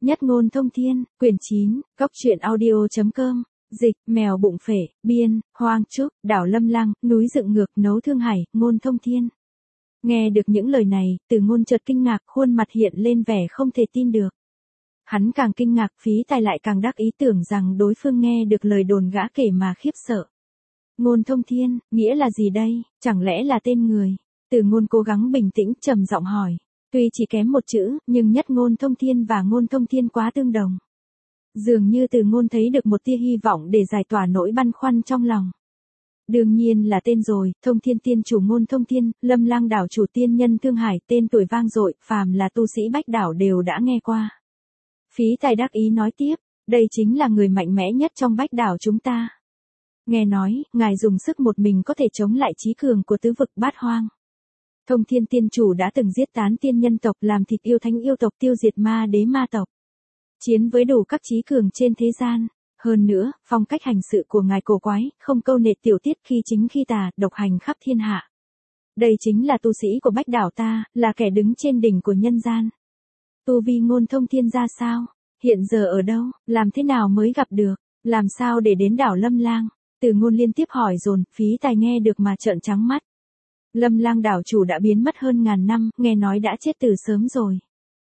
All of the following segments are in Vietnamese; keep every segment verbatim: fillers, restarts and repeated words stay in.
Nhất ngôn thông thiên, quyển chín, góc truyện audio.com, dịch, mèo bụng phể, biên, Hoang Trúc, đảo Lâm Lăng, núi dựng ngược, nấu Thương Hải, ngôn thông thiên. Nghe được những lời này, Từ Ngôn chợt kinh ngạc, khuôn mặt hiện lên vẻ không thể tin được. Hắn càng kinh ngạc, Phí Tài lại càng đắc ý tưởng rằng đối phương nghe được lời đồn gã kể mà khiếp sợ. Ngôn thông thiên, nghĩa là gì đây, chẳng lẽ là tên người? Từ Ngôn cố gắng bình tĩnh, trầm giọng hỏi. Tuy chỉ kém một chữ, nhưng nhất ngôn thông thiên và ngôn thông thiên quá tương đồng. Dường như Từ Ngôn thấy được một tia hy vọng để giải tỏa nỗi băn khoăn trong lòng. Đương nhiên là tên rồi, thông thiên tiên chủ ngôn thông thiên, Lâm Lang đảo chủ tiên nhân Thương Hải, tên tuổi vang dội, phàm là tu sĩ Bách đảo đều đã nghe qua. Phí Tài đắc ý nói tiếp, đây chính là người mạnh mẽ nhất trong Bách đảo chúng ta. Nghe nói, ngài dùng sức một mình có thể chống lại chí cường của tứ vực Bát Hoang. Thông thiên tiên chủ đã từng giết tán tiên nhân tộc, làm thịt yêu thánh yêu tộc, tiêu diệt ma đế ma tộc. Chiến với đủ các chí cường trên thế gian. Hơn nữa, phong cách hành sự của ngài cổ quái, không câu nệ tiểu tiết, khi chính khi tà, độc hành khắp thiên hạ. Đây chính là tu sĩ của Bách đảo ta, là kẻ đứng trên đỉnh của nhân gian. Tu vi ngôn thông thiên ra sao? Hiện giờ ở đâu? Làm thế nào mới gặp được? Làm sao để đến đảo Lâm Lang? Từ Ngôn liên tiếp hỏi dồn, Phí Tài nghe được mà trợn trắng mắt. Lâm Lang đảo chủ đã biến mất hơn ngàn năm, nghe nói đã chết từ sớm rồi.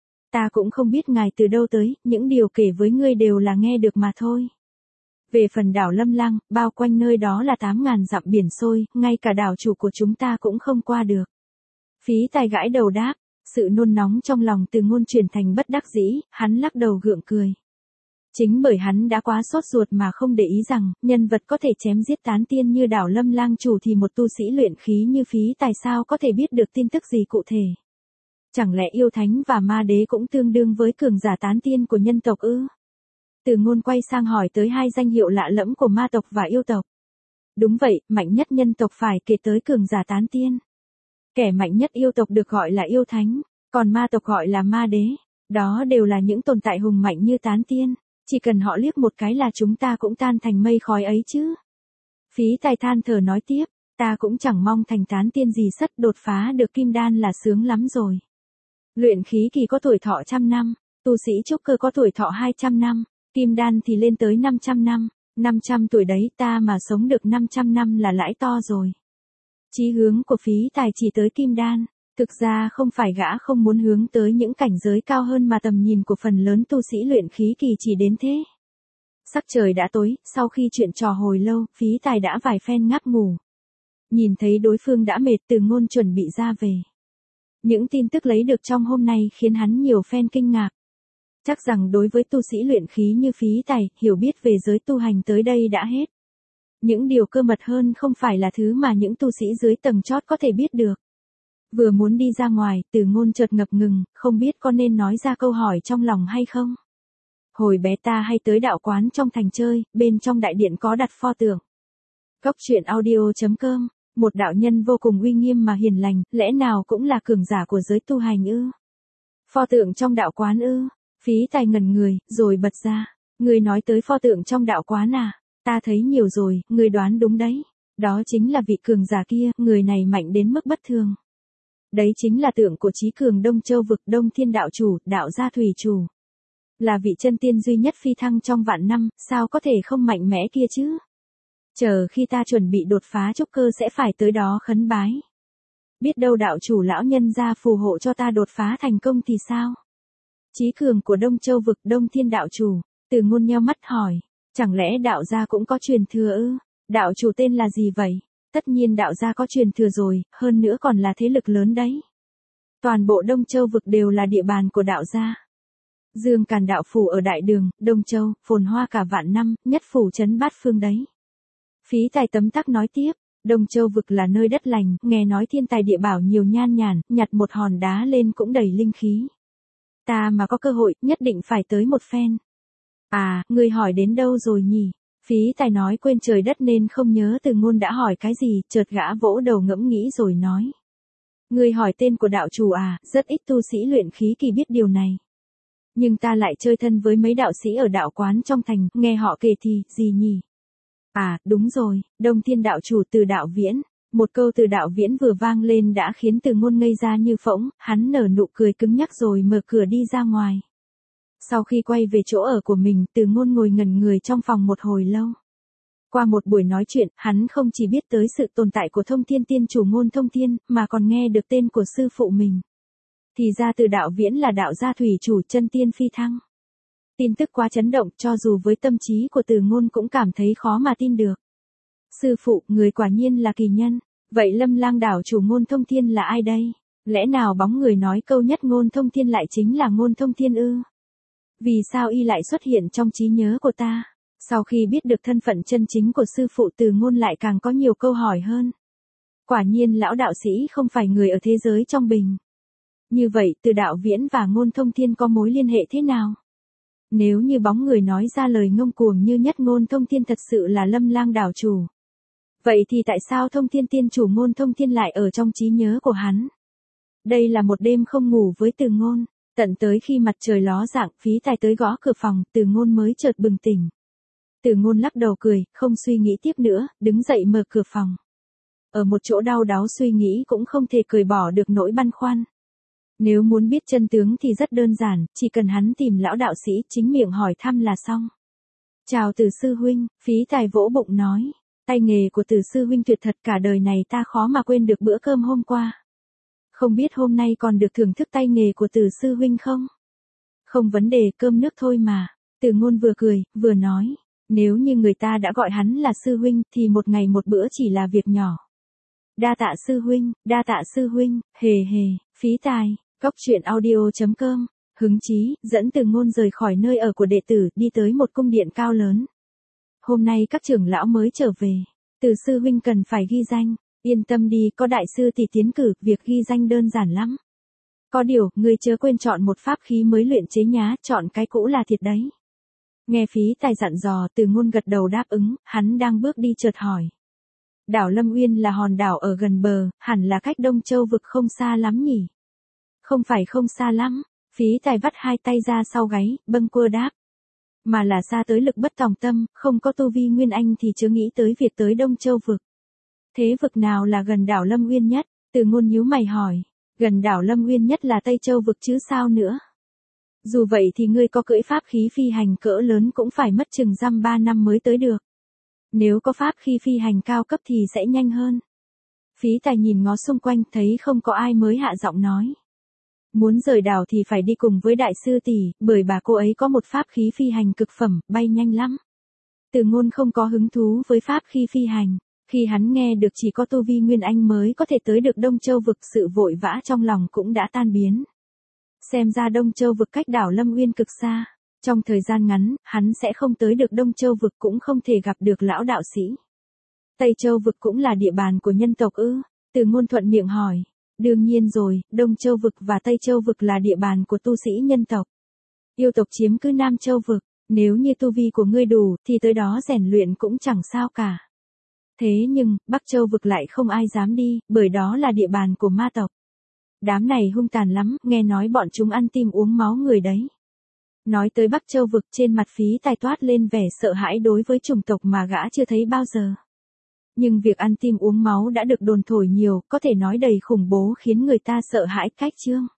Ta cũng không biết ngài từ đâu tới, những điều kể với ngươi đều là nghe được mà thôi. Về phần đảo Lâm Lang, bao quanh nơi đó là tám ngàn dặm biển xôi, ngay cả đảo chủ của chúng ta cũng không qua được. Phí Tài gãi đầu đáp, sự nôn nóng trong lòng Từ Ngôn chuyển thành bất đắc dĩ, hắn lắc đầu gượng cười. Chính bởi hắn đã quá sốt ruột mà không để ý rằng, nhân vật có thể chém giết tán tiên như đảo Lâm Lang chủ thì một tu sĩ luyện khí như Phí Tài sao có thể biết được tin tức gì cụ thể. Chẳng lẽ yêu thánh và ma đế cũng tương đương với cường giả tán tiên của nhân tộc ư? Từ Ngôn quay sang hỏi tới hai danh hiệu lạ lẫm của ma tộc và yêu tộc. Đúng vậy, mạnh nhất nhân tộc phải kể tới cường giả tán tiên. Kẻ mạnh nhất yêu tộc được gọi là yêu thánh, còn ma tộc gọi là ma đế. Đó đều là những tồn tại hùng mạnh như tán tiên. Chỉ cần họ liếc một cái là chúng ta cũng tan thành mây khói ấy chứ. Phí Tài than thở nói tiếp, ta cũng chẳng mong thành tán tiên gì, sất đột phá được kim đan là sướng lắm rồi. Luyện khí kỳ có tuổi thọ trăm năm, tu sĩ trúc cơ có tuổi thọ hai trăm năm, kim đan thì lên tới năm trăm năm, năm trăm tuổi đấy, ta mà sống được năm trăm năm là lãi to rồi. Chí hướng của Phí Tài chỉ tới kim đan, thực ra không phải gã không muốn hướng tới những cảnh giới cao hơn mà tầm nhìn của phần lớn tu sĩ luyện khí kỳ chỉ đến thế. Sắc trời đã tối, sau khi chuyện trò hồi lâu, Phí Tài đã vài phen ngáp ngủ. Nhìn thấy đối phương đã mệt, Từ Ngôn chuẩn bị ra về. Những tin tức lấy được trong hôm nay khiến hắn nhiều phen kinh ngạc. Chắc rằng đối với tu sĩ luyện khí như Phí Tài, hiểu biết về giới tu hành tới đây đã hết. Những điều cơ mật hơn không phải là thứ mà những tu sĩ dưới tầng chót có thể biết được. Vừa muốn đi ra ngoài, Từ Ngôn chợt ngập ngừng, không biết có nên nói ra câu hỏi trong lòng hay không. Hồi bé ta hay tới đạo quán trong thành chơi, bên trong đại điện có đặt pho tượng. Góc truyện audio.com, một đạo nhân vô cùng uy nghiêm mà hiền lành, lẽ nào cũng là cường giả của giới tu hành ư? Pho tượng trong đạo quán ư? Phí Tài ngẩn người, rồi bật ra. Người nói tới pho tượng trong đạo quán à? Ta thấy nhiều rồi, người đoán đúng đấy. Đó chính là vị cường giả kia, người này mạnh đến mức bất thường. Đấy chính là tượng của chí cường Đông Châu vực, Đông Thiên đạo chủ, đạo gia thủy chủ. Là vị chân tiên duy nhất phi thăng trong vạn năm, sao có thể không mạnh mẽ kia chứ? Chờ khi ta chuẩn bị đột phá trúc cơ sẽ phải tới đó khấn bái. Biết đâu đạo chủ lão nhân gia phù hộ cho ta đột phá thành công thì sao? Chí cường của Đông Châu vực, Đông Thiên đạo chủ. Từ Ngôn nheo mắt hỏi, chẳng lẽ đạo gia cũng có truyền thừa ư? Đạo chủ tên là gì vậy? Tất nhiên đạo gia có truyền thừa rồi, hơn nữa còn là thế lực lớn đấy. Toàn bộ Đông Châu vực đều là địa bàn của đạo gia. Dương Càn đạo phủ ở Đại Đường, Đông Châu, phồn hoa cả vạn năm, nhất phủ trấn bát phương đấy. Phí Tài tấm tắc nói tiếp, Đông Châu vực là nơi đất lành, nghe nói thiên tài địa bảo nhiều nhan nhản, nhặt một hòn đá lên cũng đầy linh khí. Ta mà có cơ hội, nhất định phải tới một phen. À, người hỏi đến đâu rồi nhỉ? Phí Tài nói quên trời đất nên không nhớ Từ Ngôn đã hỏi cái gì, chợt gã vỗ đầu ngẫm nghĩ rồi nói. Người hỏi tên của đạo chủ à, rất ít tu sĩ luyện khí kỳ biết điều này. Nhưng ta lại chơi thân với mấy đạo sĩ ở đạo quán trong thành, nghe họ kể thì, gì nhỉ? À, đúng rồi, Đông Thiên đạo chủ Từ Đạo Viễn. Một câu Từ Đạo Viễn vừa vang lên đã khiến Từ Ngôn ngây ra như phỗng, hắn nở nụ cười cứng nhắc rồi mở cửa đi ra ngoài. Sau khi quay về chỗ ở của mình, Từ Ngôn ngồi ngẩn người trong phòng một hồi lâu. Qua một buổi nói chuyện, hắn không chỉ biết tới sự tồn tại của Thông Thiên Tiên Chủ Ngôn Thông Thiên, mà còn nghe được tên của sư phụ mình. Thì ra Từ Đạo Viễn là đạo gia thủy chủ chân tiên phi thăng. Tin tức quá chấn động, cho dù với tâm trí của Từ Ngôn cũng cảm thấy khó mà tin được. Sư phụ, người quả nhiên là kỳ nhân. Vậy Lâm Lang đảo chủ Ngôn Thông Thiên là ai đây? Lẽ nào bóng người nói câu nhất Ngôn Thông Thiên lại chính là Ngôn Thông Thiên ư? Vì sao y lại xuất hiện trong trí nhớ của ta? Sau khi biết được thân phận chân chính của sư phụ, Từ Ngôn lại càng có nhiều câu hỏi hơn. Quả nhiên lão đạo sĩ không phải người ở thế giới trong bình. Như vậy, Từ Đạo Viễn và Ngôn Thông Thiên có mối liên hệ thế nào? Nếu như bóng người nói ra lời ngông cuồng như nhất Ngôn Thông Thiên thật sự là Lâm Lang đảo chủ. Vậy thì tại sao Thông Thiên Tiên Chủ Ngôn Thông Thiên lại ở trong trí nhớ của hắn? Đây là một đêm không ngủ với Từ Ngôn, tận tới khi mặt trời ló dạng, Phí Tài tới gõ cửa phòng, Từ Ngôn mới chợt bừng tỉnh. Từ Ngôn lắc đầu cười, không suy nghĩ tiếp nữa, đứng dậy mở cửa phòng. Ở một chỗ đau đáu suy nghĩ cũng không thể cởi bỏ được nỗi băn khoăn. Nếu muốn biết chân tướng thì rất đơn giản, chỉ cần hắn tìm lão đạo sĩ chính miệng hỏi thăm là xong. Chào Từ sư huynh, Phí Tài vỗ bụng nói. Tay nghề của Từ sư huynh tuyệt thật, cả đời này ta khó mà quên được bữa cơm hôm qua. Không biết hôm nay còn được thưởng thức tay nghề của Từ sư huynh không? Không vấn đề, cơm nước thôi mà. Từ Ngôn vừa cười, vừa nói. Nếu như người ta đã gọi hắn là sư huynh, thì một ngày một bữa chỉ là việc nhỏ. Đa tạ sư huynh, đa tạ sư huynh, hề hề, Phí Tài, Cóc Truyện Audio chấm com, hứng chí, dẫn Từ Ngôn rời khỏi nơi ở của đệ tử, đi tới một cung điện cao lớn. Hôm nay các trưởng lão mới trở về, Từ sư huynh cần phải ghi danh, yên tâm đi, có đại sư tỷ tiến cử, việc ghi danh đơn giản lắm. Có điều, ngươi chớ quên chọn một pháp khí mới luyện chế nhá, chọn cái cũ là thiệt đấy. Nghe Phí Tài dặn dò, Từ Ngôn gật đầu đáp ứng, hắn đang bước đi chợt hỏi. Đảo Lâm Uyên là hòn đảo ở gần bờ, hẳn là cách Đông Châu vực không xa lắm nhỉ? Không phải không xa lắm, Phí Tài vắt hai tay ra sau gáy, bâng quơ đáp. Mà là xa tới lực bất tòng tâm, không có tu vi Nguyên Anh thì chớ nghĩ tới việc tới Đông Châu vực. Thế vực nào là gần đảo Lâm Uyên nhất? Từ Ngôn nhíu mày hỏi. Gần đảo Lâm Uyên nhất là Tây Châu vực chứ sao nữa? Dù vậy thì ngươi có cưỡi pháp khí phi hành cỡ lớn cũng phải mất chừng dăm ba năm mới tới được. Nếu có pháp khí phi hành cao cấp thì sẽ nhanh hơn. Phí Tài nhìn ngó xung quanh thấy không có ai mới hạ giọng nói. Muốn rời đảo thì phải đi cùng với đại sư tỷ, bởi bà cô ấy có một pháp khí phi hành cực phẩm, bay nhanh lắm. Từ Ngôn không có hứng thú với pháp khí phi hành. Khi hắn nghe được chỉ có tu vi Nguyên Anh mới có thể tới được Đông Châu vực, sự vội vã trong lòng cũng đã tan biến. Xem ra Đông Châu vực cách đảo Lâm Uyên cực xa. Trong thời gian ngắn, hắn sẽ không tới được Đông Châu vực, cũng không thể gặp được lão đạo sĩ. Tây Châu vực cũng là địa bàn của nhân tộc ư? Từ Ngôn thuận miệng hỏi. Đương nhiên rồi, Đông Châu vực và Tây Châu vực là địa bàn của tu sĩ nhân tộc. Yêu tộc chiếm cứ Nam Châu vực, nếu như tu vi của ngươi đủ thì tới đó rèn luyện cũng chẳng sao cả. Thế nhưng, Bắc Châu vực lại không ai dám đi, bởi đó là địa bàn của ma tộc. Đám này hung tàn lắm, nghe nói bọn chúng ăn tim uống máu người đấy. Nói tới Bắc Châu vực, trên mặt Phí Tài toát lên vẻ sợ hãi đối với chủng tộc mà gã chưa thấy bao giờ. Nhưng việc ăn tim uống máu đã được đồn thổi nhiều, có thể nói đầy khủng bố khiến người ta sợ hãi cách chương.